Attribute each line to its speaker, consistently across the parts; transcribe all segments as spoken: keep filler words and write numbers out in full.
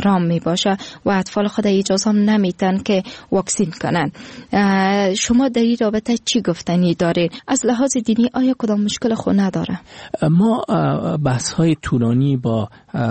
Speaker 1: حرام می باشه و اطفال خود اجازه هم نمیتن که واکسین کنن. شما در این رابطه چی گفتنی دارین؟ از لحاظ دینی آیا کدام مشکل خود نداره؟
Speaker 2: ما بحث های طولانی با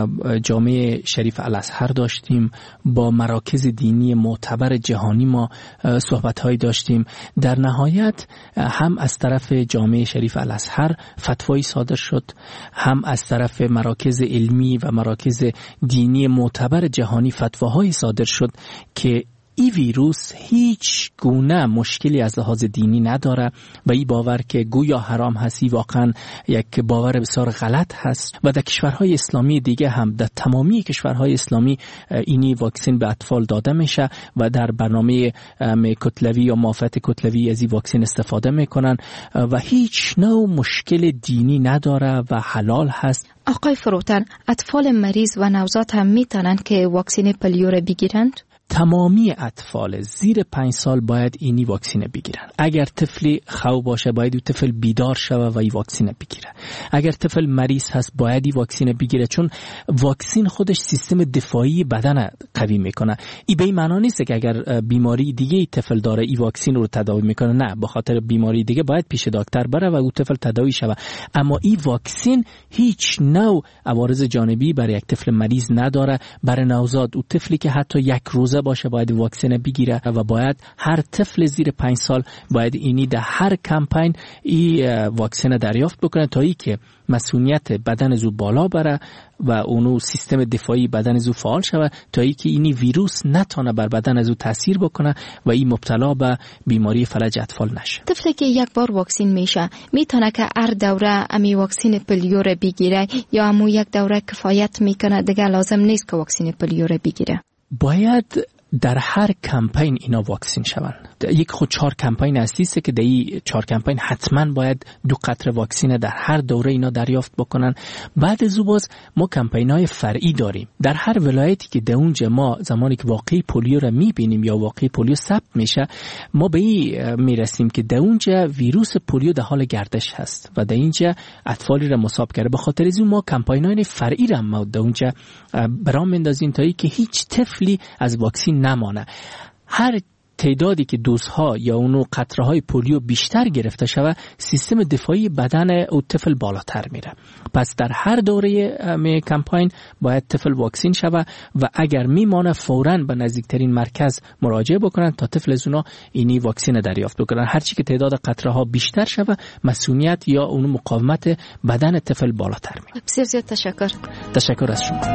Speaker 2: جامعه شریف الازهر داشتیم، با مراکز دینی معتبر جهانی ما صحبت های داشتیم. در نهایت هم از طرف جامعه شریف الازهر فتوایی صادر شد، هم از طرف مراکز علمی و مراکز دینی معتبر جهانی فتواهای صادر شد که این ویروس هیچ گونه مشکلی از لحاظ دینی نداره و این باور که گویا حرام هستی واقعا یک باور بسیار غلط هست و در کشورهای اسلامی دیگه هم، در تمامی کشورهای اسلامی اینی واکسن به اطفال داده میشه و در برنامه کتلوی یا موافقت کتلوی از این واکسن استفاده میکنن و هیچ نوع مشکل دینی نداره و حلال هست.
Speaker 1: آقای فروتن، اطفال مریض و نوزاد هم میتونن که واکسن پولیو را بگیرند؟
Speaker 2: تمامی اطفال زیر پنج سال باید اینی واکسین بگیرن. اگر طفلی خو باشه باید او طفل بیدار شوه و این واکسین بگیره. اگر طفل مریض هست باید این واکسین بگیره، چون واکسین خودش سیستم دفاعی بدن قوی میکنه. این به این معنی نیست که اگر بیماری دیگه ای طفل داره این واکسین رو تداوی میکنه، نه، به خاطر بیماری دیگه باید پیش دکتر بره و او طفل تداوی شوه. اما این واکسین هیچ نوع عوارض جانبی برای یک طفل مریض نداره. برای نوزاد، او طفلی که حتی یک روز باشه باید واکسن بگیره و باید هر طفل زیر پنج سال باید اینی در هر کمپین این واکسن دریافت بکنه تا ای که مسئولیت بدن زو بالا بره و اونو سیستم دفاعی بدن زو فعال شود تا ای که اینی ویروس نتونه بر بدن زو تاثیر بکنه و این مبتلا به بیماری فلج اطفال نشه.
Speaker 1: طفلی که یک بار واکسین میشه میتونه که هر دوره امی واکسن پولیو را بگیره یا امو یک دوره کفایت میکنه دیگه لازم نیست که واکسن پولیو را بگیره؟
Speaker 2: باید در هر کمپین اینا واکسین شوند. یک خود چهار کمپین اصلیه که در این چهار کمپین حتما باید دو قطره واکسین در هر دوره اینا دریافت بکنن. بعد از اون باز ما کمپین‌های فرعی داریم. در هر ولایتی که در اونجا ما زمانی که واقعی پولیو را میبینیم یا واقعی پولیو ثبت میشه، ما به این میرسیم که در اونجا ویروس پولیو در حال گردش هست و در اینجا اطفالی را مصاب کرده. به خاطر از اون ما کمپین‌های فرعی را ما در اونجا برام میندازیم تا اینکه هیچ طفلی از واکسین نمانه. هر تعدادی که دوزها یا اونو قطره های پولیو بیشتر گرفته شوه، سیستم دفاعی بدن او طفل بالاتر میره. پس در هر دوره می کمپین باید طفل واکسین شوه و اگر میمانه فوراً به نزدیکترین مرکز مراجعه بکنن تا طفل از اونا اینی واکسین دریافت بکنن. هرچی که تعداد قطره ها بیشتر شوه، مسئولیت یا اونو مقاومت بدن طفل بالاتر میره.
Speaker 1: بسیار زیاد تشکر.
Speaker 2: تشکر از شما.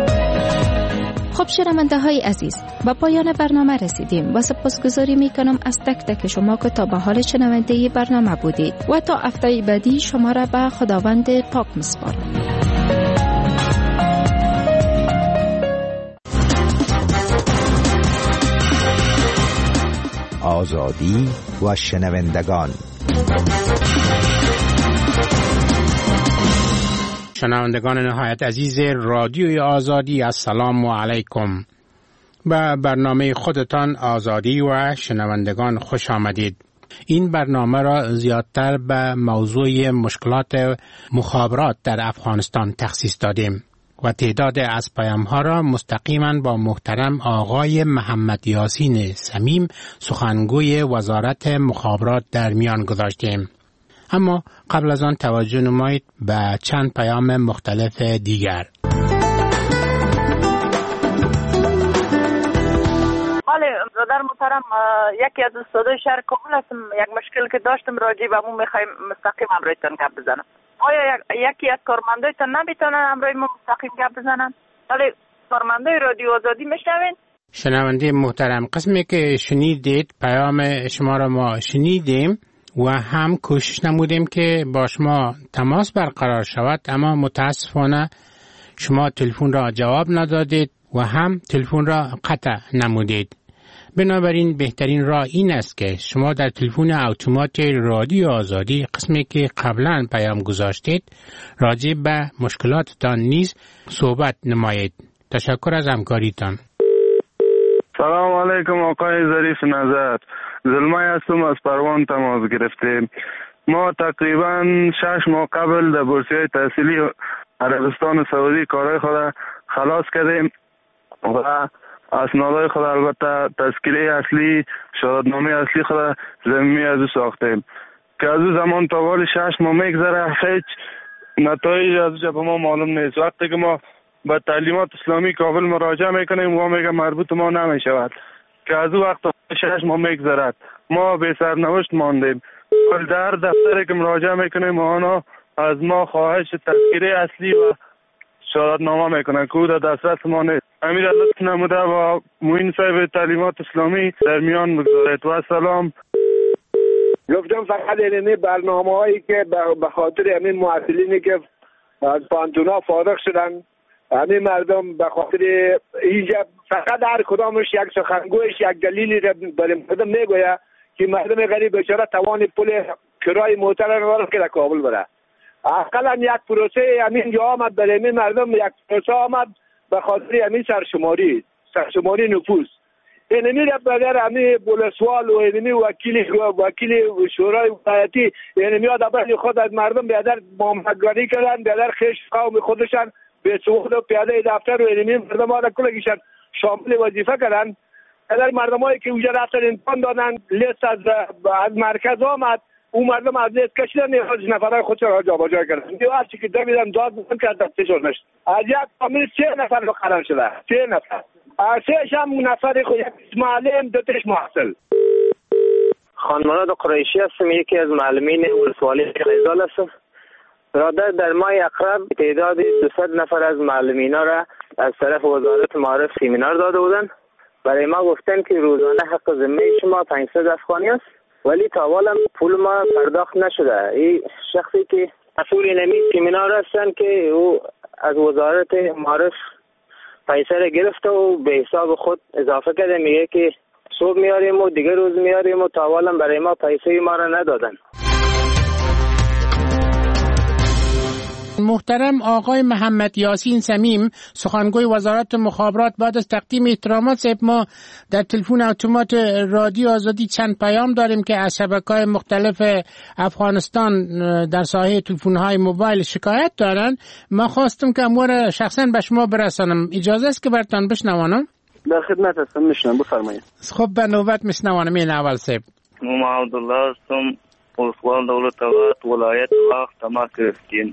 Speaker 1: خب شنونده های عزیز، با پایان برنامه رسیدیم و سپاسگزاری می کنم از تک تک شما که تا به حال شنونده برنامه بودید و تا هفته بعدی شما را به خداوند پاک می‌سپارم.
Speaker 3: آزادی و شنوندگان.
Speaker 4: شنوندگان نهایت عزیز رادیوی آزادی، السلام علیکم. به برنامه خودتان آزادی و شنوندگان خوش آمدید. این برنامه را زیادتر به موضوع مشکلات مخابرات در افغانستان تخصیص دادیم و تعداد از پیام‌ها را مستقیما با محترم آقای محمد یاسین صمیم، سخنگوی وزارت مخابرات، در میان گذاشتیم. اما قبل از آن توجه نمایید به چند پیام مختلف دیگر.
Speaker 5: بله برادر محترم، یکی از استادای شهر کابل هستم. یک مشکل که داشتم راجع به اون میخوایم مستقیم امرویتان گپ بزنم. آیا یکی از کارمندایتان نمیتونن امروی ما مستقیم گپ بزنن؟ بله کارمندای رادیو آزادی میشنوین؟
Speaker 4: شنونده محترم، قسمی که شنیدید پیام شما را ما شنیدیم و هم کوشش نمودیم که با شما تماس برقرار شود، اما متاسفانه شما تلفن را جواب ندادید و هم تلفن را قطع نمودید. بنابراین بهترین راه این است که شما در تلفن اتومات رادیو آزادی قسمی که قبلا پیام گذاشتید راجع به مشکلاتتان نیز صحبت نمایید. تشکر از همکاریتان.
Speaker 6: سلام علیکم آقای ظریف نظر، زلمه هستم از پروان تماس گرفتیم. ما تقریبا شش ماه قبل در بورسیه تحصیلی عربستان سعودی کارهای خود خلاص کردیم. و اسنادهای خود البته تذکره اصلی شهادتنامه اصلی خود ضمنی از او ساختیم که از او زمان تا حال شش ماه میگذره، هیچ نتایج از او به ما معلوم نیست. وقتی که ما به تعلیمات اسلامی کابل مراجعه میکنیم و میگه مربوط ما نمیشود که از او وقت شش ماه میگذرد، ما به سرنوشت ماندیم. در دفتری که مراجعه میکنیم آنها از ما خواهش تذکره اصلی و شهادتنامه میکنن که او در دسترس ما نیست. امیر لطف نموده و معین صاحب تعلیمات اسلامی در میان بگذارید. و سلام.
Speaker 7: گفتم فقط اینمی برنامه هایی که به خاطر همین معطلینی که از پانتونا فارغ شدن، همین مردم به خاطر اینجا فقط هر کدامش یک سخنگویش یک دلیلی را برای مردم میگوید که مردم غریب بیچاره توان پول کرای موتر را نداره که در کابل بره. اقلا یک پروسه همین جا آمد برای همین مردم، یک پروسه آمد به خاطر همین سرشماری سرشماری نفوس. اینمی را بگر همین بولسوال و اینمی وکیل وکیل شورای ولایتی اینمی ها دبر خود از مردم بیادر مامگانی کردن، بیادر خیش قوم خودشان به سوخت و پیاده دفتر و اینمی مردم ها را کلگیشن شامل وظیفه کردن. بیادر مردم هایی که اونجا رفتن امتحان دادن، لیست از, از مرکز آمد، اون مردم از لیست کشیدن، از نفرهای خودش را جابجا کردن. دیو هر چی که دمیدن داد بودن که از دستشون نشد. از یک فامیل سه نفر رو قرار شده، سه نفر. سهش هم نفر خود یک معلم، دو تاش محصل.
Speaker 8: خانمانات قریشی هستم، یکی از معلمین ولسوالی قیزال هستم. برادر در ماه اقرب تعداد دویست نفر از معلمینا را از طرف وزارت معارف سیمینار داده بودن. برای ما گفتن که روزانه حق ذمه شما پانصد افغانی است، ولی تا حالا پول ما پرداخت نشده. این شخصی که مسئول نمی سیمینار هستن که او از وزارت معارف پیسه را گرفته و به حساب خود اضافه کرده، میگه که صبح میاریم و دیگه روز میاریم و تا حالا برای ما پیسه ما را ندادن.
Speaker 4: محترم آقای محمد یاسین صمیم، سخنگوی وزارت مخابرات، بعد از تقدیم احترامات صاحب، ما در تلفن اتومات رادیو آزادی چند پیام داریم که از شبکه‌های مختلف افغانستان در ساحه تلفن‌های موبایل شکایت دارن. ما خواستم که امور شخصا به شما برسانم. اجازه است که براتون بشنوانم؟
Speaker 8: در خدمت هستم، میشنم، بفرمایید.
Speaker 4: خب به نوبت میشنوانم. این اول صاحب
Speaker 9: ما عبدالله هستم، ولسوال دولت آباد ولایت وقت تماس گرفتیم.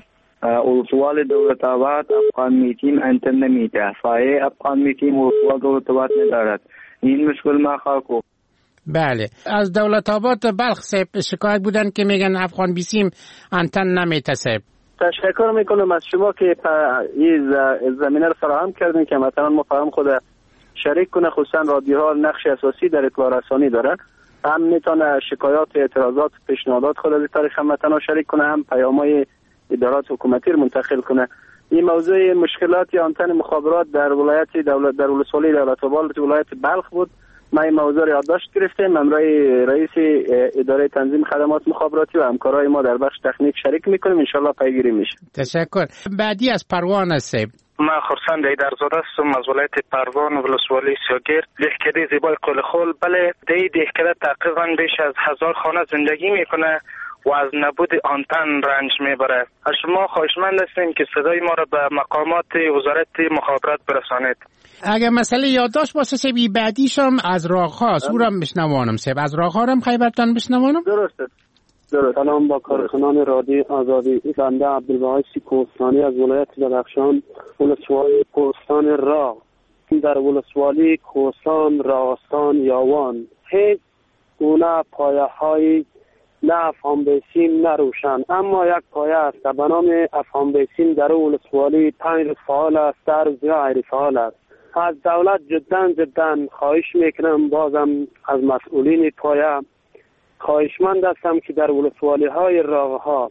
Speaker 9: ولسوال دولت آباد افغان میتیم انتن نمیده، فایه افغان میتیم ولسوال دولت آباد ندارد. این مشکل ما خاکو.
Speaker 4: بله، از دولت آباد بلخ صاحب شکایت بودن که میگن افغان بیسیم انتن نمیته صاحب.
Speaker 8: تشکر میکنم از شما که این زمینه رو فراهم کردین که مثلا ما فهم خود شریک کنه، خصوصا رادیوها نقش اساسی در اطلاع رسانی داره. هم میتونه شکایات، اعتراضات، پیشنهادات خود از طریق هموطنان شریک کنه، هم پیامای ادارات حکومتی رو منتقل کنه. این موضوع مشکلات آنتن مخابرات در ولایت دولت در ولسوالی دولت آباد ولایت بلخ بود. ما این موضوع رو یادداشت گرفتیم، امروی رئیس اداره تنظیم خدمات مخابراتی و همکارای ما در بخش تکنیک شریک میکنیم، ان شاءالله پیگیری میشه.
Speaker 4: تشکر. بعدی از پروان است.
Speaker 10: ما خرسند ایدرزاده هستم از ولایت پروان ولسوالی سیاگیر، دهکده زیبای قلخول. بله، دی دهکده تقریبا بیش از هزار خانه زندگی میکنه و از نبود آنتن رنج میبره. از شما خواهشمند هستیم که صدای ما را به مقامات وزارت مخابرات برسانید.
Speaker 4: اگر مسئله یادداشت باشه سیب بعدیش هم از راه‌هاست، او را بشنوانم سیب. از راه‌ها هم خیبرتان بشنوانم.
Speaker 8: درسته. درست.
Speaker 11: سلام با کارکنان رادیو آزادی. بنده عبدالباعث کوهستانی از ولایت بدخشان، ولسوالی کوهستان راه. در ولسوالی کوهستان راستان یاوان هیچ گونه پایه‌های نه افغان بیسیم نه روشن، اما یک پایه است به نام افغان بیسیم در ولسوالی پنج روز فعال است، در روز غیر فعال است. از دولت جدا جدا خواهش میکنم، بازم از مسئولین پایه خواهشمند هستم که در ولسوالی های راه ها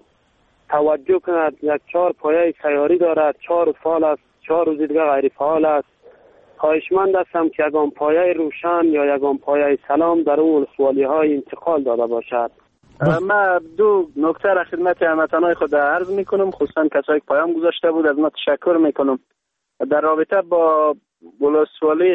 Speaker 11: توجه کند. یک چهار پایه سیاری دارد، چهار فعال است، چهار روز دیگه غیر فعال است. خواهشمند هستم که یگان پایه روشن یا یگان پایه سلام در ولسوالی های انتقال داده باشد.
Speaker 8: ما دو نکته را خدمت هموطنان خود عرض میکنم، خصوصا کسایی که پیام گذاشته بود، از ما تشکر میکنم. در رابطه با ولسوالی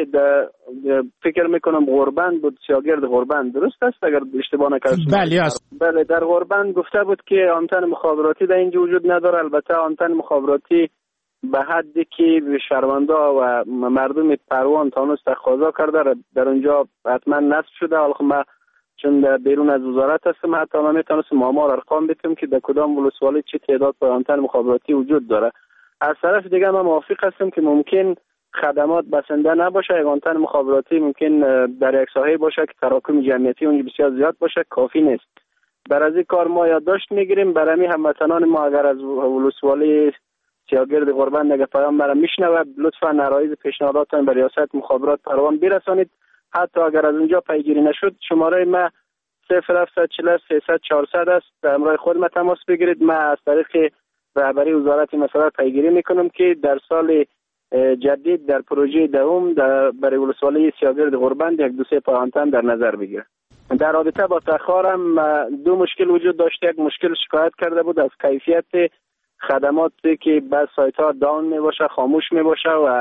Speaker 8: فکر میکنم غربند بود، سیاگرد غربند، درست است اگر اشتباه نکردم؟
Speaker 4: بله است.
Speaker 8: بله، در غربند گفته بود که آنتن مخابراتی در اینجا وجود نداره. البته آنتن مخابراتی
Speaker 11: به حدی که شهروندا و مردم پروان تانست تقاضا کرده در اونجا حتما نصب شده. حالا ما چون در بیرون از وزارت هستم حتی ما میتونستم آمار ارقام بدم که در کدام ولسوالی چه تعداد پایانتر مخابراتی وجود داره. از طرف دیگه من موافق هستم که ممکن خدمات بسنده نباشه، یک آنتن مخابراتی ممکن در یک ساحه باشه که تراکم جمعیتی اونجا بسیار زیاد باشه، کافی نیست. بر از این کار ما یادداشت میگیریم برای هموطنان ما اگر از ولسوالی سیاگرد غربند اگر پیام مرا میشنوه لطفا عرایض پیشنهاداتتان به ریاست مخابرات پروان برسانید. حتی اگر از اونجا پیگیری نشد شماره ما صفر هفت چهار سیصد چهارصد است، به همراه خود ما تماس بگیرید. ما از طریق رهبری وزارت مسائل پیگیری میکنم که در سال جدید در پروژه دوم در برای ولسوالی سیاگرد غربند یک دو سه پایانتن در نظر بگیره. در رابطه با تاخرم دو مشکل وجود داشت. یک مشکل شکایت کرده بود از کیفیت خدماتی که بعض سایت ها داون می باشه، خاموش می باشه و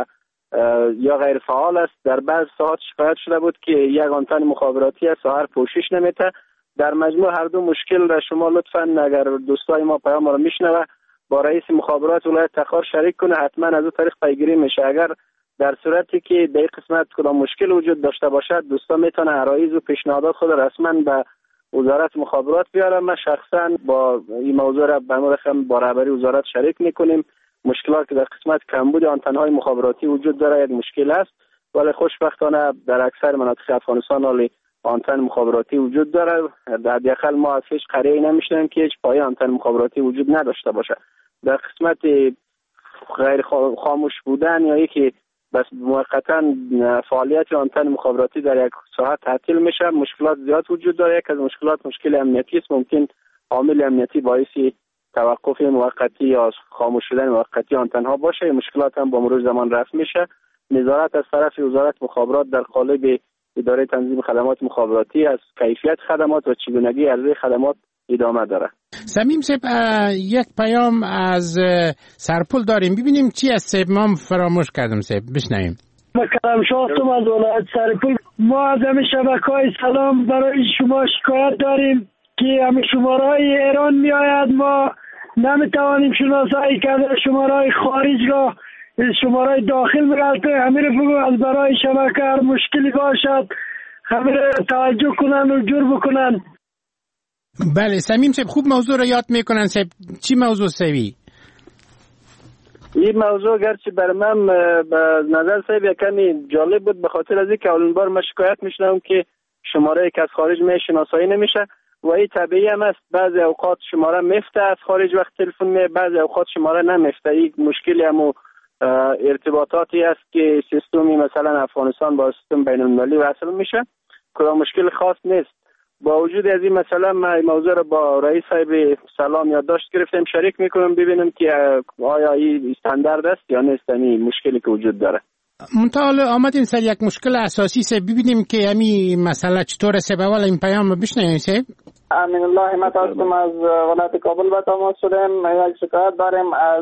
Speaker 11: یا غیر فعال است. در بعض ساعات شکایت شده بود که یک آنتن مخابراتی از ساحر پوشش نمیده. در مجموع هر دو مشکل را شما لطفا اگر دوستای ما پیام ما رو میشنوه با رئیس مخابرات ولایت تخار شریک کنه، حتما از اون طریق پیگیری میشه. اگر در صورتی که در قسمت کدام مشکل وجود داشته باشد دوستان میتونه عرایض و پیشنهادات خود رسما به وزارت مخابرات بیاره. ما شخصا با این موضوع را به رقم با رهبری وزارت شریک میکنیم. مشکلات که در قسمت کمبود آنتن‌های مخابراتی وجود داره یک مشکل است، ولی خوشبختانه در اکثر مناطق افغانستان حالی آنتن مخابراتی وجود داره. در حداقل ما از هیچ قریه‌ای نمیشنویم که هیچ پایه آنتن مخابراتی وجود نداشته باشه. در قسمت غیر خاموش بودن یا یکی بس موقتا فعالیت آنتن مخابراتی در یک ساعت تعطیل میشه، مشکلات زیاد وجود داره. یک از مشکلات مشکل امنیتی است. ممکن عامل امنیتی باعث توقف موقتی یا خاموش شدن موقتی آنتن ها باشه. مشکلات هم با مرور زمان رفع میشه. نظارت از طرف وزارت مخابرات در قالب اداره تنظیم خدمات مخابراتی از کیفیت خدمات و چگونگی عرضه خدمات ادامه داره.
Speaker 4: سمیم صاحب یک پیام از سرپل داریم، ببینیم چی از صاحب ما فراموش کردم صاحب بشنویم.
Speaker 12: مکرم شاهتم از ولایت سرپل. ما از همه شبکه‌های سلام برای شما شکایت داریم که همه شماره‌های ایران می آید، ما نمیتوانیم شناسایی کرده شماره‌های خارج را شماره‌های داخل می‌رفته. همه رو بگو از برای شبکه هر مشکلی باشد همه رو توجه کنن و جور بکنن.
Speaker 4: بله سمیم صاحب خوب موضوع رو یاد میکنن صاحب. چی موضوع سوی؟
Speaker 11: این موضوع گرچه بر من به نظر صاحب یک کمی جالب بود به خاطر از اینکه اولین بار من شکایت میشنم که شماره که از خارج می شناسایی نمیشه و این طبیعی هم است. بعضی اوقات شماره میفته از خارج وقت تلفن می، بعضی اوقات شماره نمیفته. این مشکلی هم ارتباطاتی است که سیستمی مثلا افغانستان با سیستم بین المللی وصل میشه. کدام مشکل خاص نیست. با وجود از این مثلا ما موضوع رو با رئیس صاحب سلام یادداشت گرفتیم شریک میکنم ببینیم که آیا این استاندارد است یا نیست. این مشکلی که وجود داره
Speaker 4: منتها آمدیم سر یک مشکل اساسی سه ببینیم که همین مسئله چطور سه. اول این پیام بشنویم سه.
Speaker 13: امین الله همت هستم از ولایت کابل به تماس شدیم. یک شکایت داریم از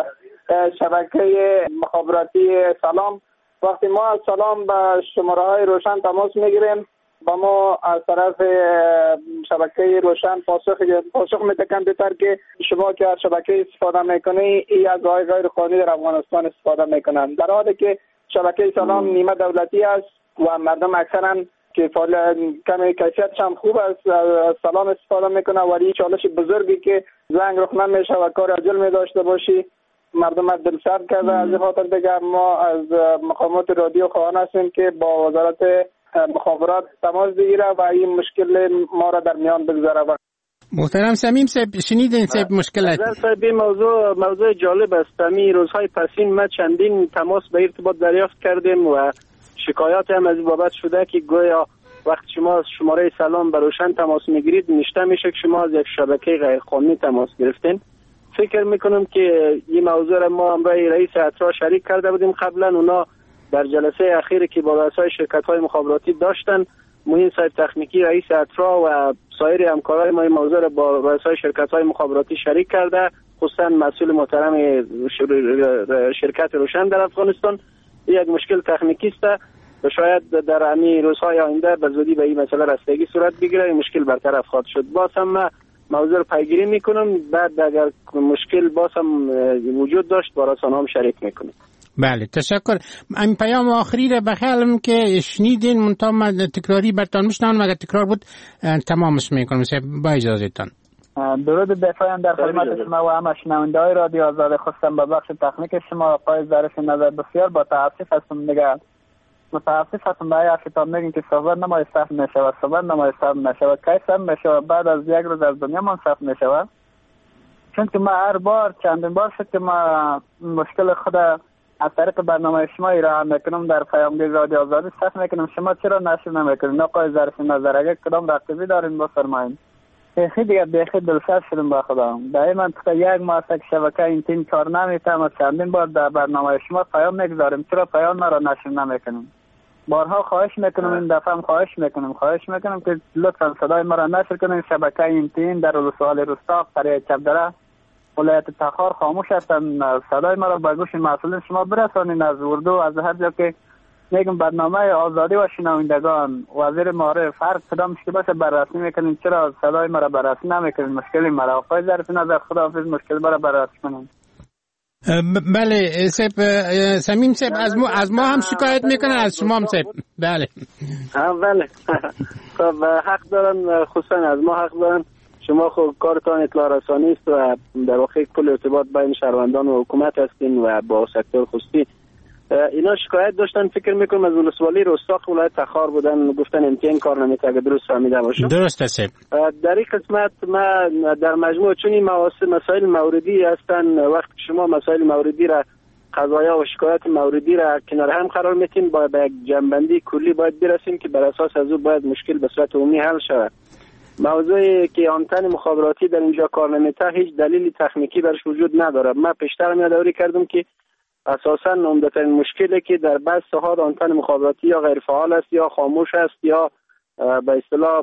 Speaker 13: شبکه مخابراتی سلام. وقتی ما از سلام به شماره های روشن تماس میگیریم با ما از طرف شبکه روشن پاسخ پاسخ میتکن بهتر که شما که از شبکه استفاده میکنی ای از راه غیر قانونی در افغانستان استفاده میکنن، در حالی که شبکه سلام نیمه دولتی است و مردم اکثرا که کمی کیفیتش هم خوب است از سلام استفاده میکنه. ولی چالش بزرگی که زنگ رخ نمیشه و کار عاجل می داشته باشی مردم دل سرد کرده. از این خاطر دیگر ما از مقامات رادیو خواهان هستیم که با وزارت مخابرات تماس بگیره و این مشکل ما را در میان بگذاره.
Speaker 4: محترم سمیم صاحب شنیدین صاحب مشکلات
Speaker 11: نظر صاحب موضوع موضوع جالب است. همین روزهای پسین ما چندین تماس به ارتباط دریافت کردیم و شکایات هم از این بابت شده که گویا وقتی شما شماره سلام به روشن تماس میگیرید نشته میشه که شما از یک شبکه غیر قانونی تماس گرفتین. فکر میکنم که این موضوع را ما هم برای رئیس اترا شریک کرده بودیم قبلا. اونا در جلسه اخیری که با رؤسای شرکت‌های مخابراتی داشتن معین صاحب تخنیکی رئیس اترا و سایر همکارای ما این موضوع را با رؤسای شرکت‌های مخابراتی شریک کرده، خصوصا مسئول محترم شرکت روشن در افغانستان. یک مشکل تکنیکی است و شاید در همین روزهای آینده به زودی به این مسئله رسیدگی صورت بگیره، این مشکل برطرف خواهد شد. باز هم موضوع رو پیگیری میکنم، بعد اگر مشکل باز هم وجود داشت با رسانه هم شریک میکنم.
Speaker 4: بله تشکر. این پیام آخری را بخیالم که شنیدین منتها من تکراری برتان میشنم، مگر تکرار بود تمامش میکنم با اجازهتان.
Speaker 14: درود بفرمایید در خدمت شما و همه شنونده‌های رادیو آزاد. خواستم به بخش تکنیک شما آقای ظریف نظر بسیار با تاسف هستم دیگه متاسف هستم برای حرفتان میگین که صحبت نمای صرف میشود، صحبت نمای صرف میشود، کی صرف میشود؟ بعد از یک روز از دنیا من صرف میشود. چون که ما هر بار چندین بار شد که ما مشکل خود از طریق برنامه شما ایران میکنم در پیامگیر رادیو آزادی صرف میکنم، شما چرا نشر نمیکنید؟ آقای ظریف نظر اگر کدام رقیبی دارین بفرمایید. بیخی دیگه بیخی دلسرد شدم با خدا. در این منطقه یک ماه که شبکه این تیم کار نمیتونه، چندین بار در برنامه شما پیام میگذاریم، چرا پیام ما را نشر نمیکنیم؟ بارها خواهش میکنم، این دفعه هم خواهش میکنم خواهش میکنم که لطفا صدای ما را نشر کنیم. شبکه این تیم در ولسوالی رستاق قریه چپدره ولایت تخار خاموش هستن، صدای ما را به گوش مسئولین شما برسانید. از اردو از هر جا که میگم برنامه آزادی و شنوندگان وزیر معارف هر کدام که باشه بررسی میکنین، چرا صدای ما را بررسی نمیکنین؟ مشکلی مرا آقای ظریف نظر خداحافظ مشکل مرا بررسی کنین.
Speaker 4: بله سیب سمیم سیب از ما از ما هم شکایت میکنن، از شما هم سیب. بله
Speaker 11: بله خب حق دارن، خصوصا از ما حق دارن. شما خب کارتان اطلاع رسانی است و در واقع کل ارتباط بین شهروندان و حکومت هستین و با سکتور خصوصی. اینا شکایت داشتن، فکر میکنم از ولسوالی رستاق ولایت تخار بودن، گفتن امتحان کار نمیشه. اگه درست فهمیده باشم
Speaker 4: درست است.
Speaker 11: در این قسمت ما در مجموع چون این مسائل موردی هستن، وقتی شما مسائل موردی را قضایا و شکایت موردی را کنار هم قرار میتین، با به یک جنبندی کلی باید برسیم که بر اساس از او باید مشکل به صورت عمومی حل شود. موضوعی که آنتن مخابراتی در اینجا کار نمیته هیچ دلیل تکنیکی برش وجود نداره. من پیشتر یادآوری کردم که اساساً عمدترین مشکلی که در بعض ساحات آنتن مخابراتی یا غیر فعال است یا خاموش است یا به اصطلاح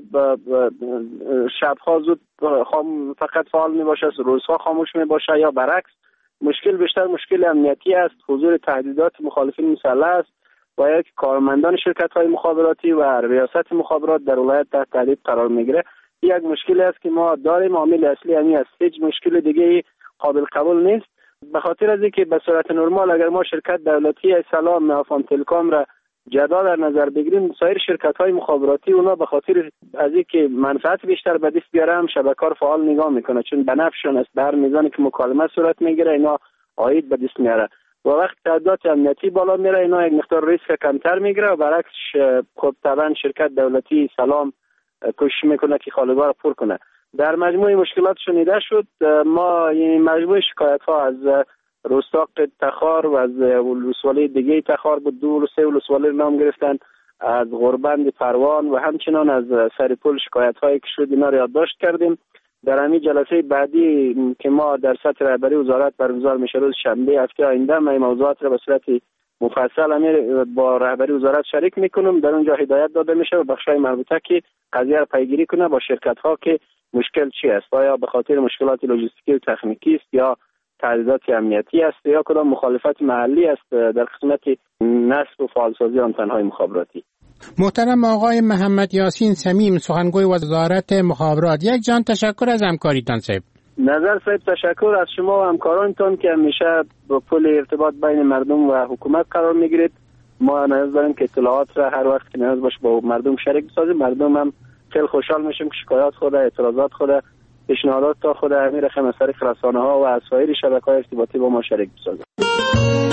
Speaker 11: شب‌ها زود فقط فعال می باشد، روزها خاموش می باشد یا برعکس. مشکل بیشتر مشکل امنیتی است، حضور تهدیدات مخالفین مسلح است و یک کارمندان شرکت‌های مخابراتی و ریاست مخابرات در ولایت تحت تهدید قرار میگیره. یک مشکلی است که ما داریم، عامل اصلی همین است، هیچ مشکل دیگه قابل قبول نیست. به خاطر از اینکه به صورت نرمال اگر ما شرکت دولتی سلام نافان تلکام را جدا در نظر بگیریم، سایر شرکت‌های مخابراتی اونا به خاطر از اینکه منفعت بیشتر به دست بیارن شبکه رو فعال نگاه میکنه، چون به نفعشون است. در میزانی که مکالمه صورت میگیره اینا عاید به دست میاره و وقت تعداد امنیتی بالا میره اینا یک مقدار ریسک کمتر میگیره و برعکس خب طبعا شرکت دولتی سلام کوشش میکنه که خالگاه رو پر کنه. در مجموع مشکلات شنیده شد. ما این مجموع شکایت ها از رستاق تخار و از ولسوالی دیگه تخار بود، دو و سه ولسوالی نام گرفتن، از غربند پروان و همچنان از سرپل شکایت هایی که شد اینا رو یادداشت کردیم. در همین جلسه بعدی که ما در سطح رهبری وزارت برگزار میشه روز شنبه هفته آینده، ما این موضوعات را به صورت مفصل امیر با رهبری وزارت شریک میکنم. در اونجا هدایت داده میشه و بخشای مربوطه که قضیه را پیگیری کنه با شرکت ها که مشکل چی است، آیا به خاطر مشکلات لوجستیکی و تکنیکی است یا تعهدات امنیتی است یا کدام مخالفت محلی است در قسمت نصب و فعالسازی آنتن‌های مخابراتی.
Speaker 4: محترم آقای محمد یاسین سمیم، سخنگوی وزارت مخابرات، یک جان تشکر از همکاریتان صاحب.
Speaker 11: نظر صاحب تشکر از شما و همکارانتان که همیشه با پل ارتباط بین مردم و حکومت قرار میگیرید. ما نیاز داریم که اطلاعات را هر وقت که نیاز باشه با مردم شریک بسازیم. مردم هم خیلی خوشحال میشیم که شکایات خود، اعتراضات خود، پیشنهادات تا خود همین رقم از طریق رسانه‌ها و سایر شبکه‌های ارتباطی با ما شریک بسازند.